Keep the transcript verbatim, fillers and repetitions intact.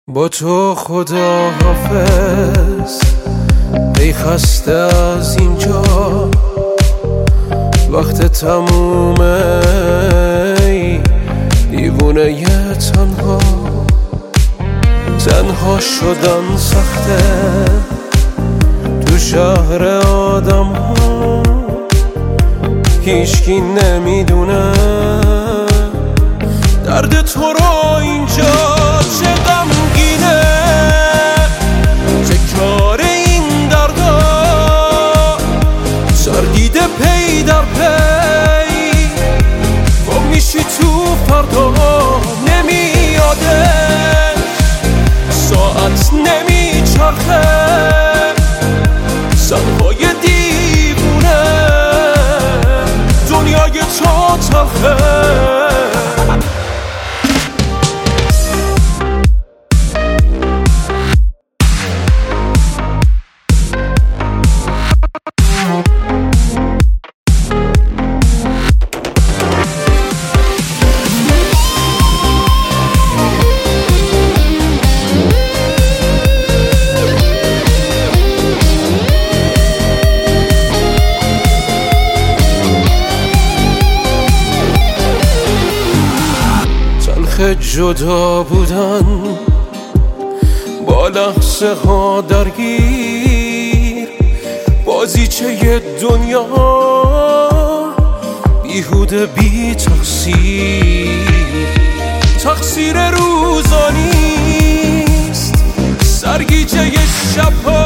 با تو خدا حافظ، ای خسته از اینجا وقت تمومه، ای دیوونه ی تنها. تنها شدن سخته تو شهر آدم ها، هیچکی نمیدونه درد تو رو اینجا چه غمگینه، چه کار این دردا سرگیده پی در پی. با میشی تو فردا نمیاده، ساعت نمیچرخه، سرهای دیوونه دنیای تو تلخه. جدا بودن با لحظه ها درگیر، بازیچه دنیا بیهوده بی تقصیر. تقصیر روزانیست سرگیجه شبها